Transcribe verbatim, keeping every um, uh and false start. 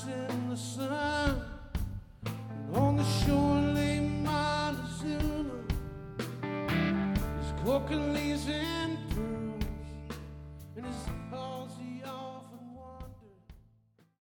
nights in the sun, and on the shore lay Montezuma, his coca leaves and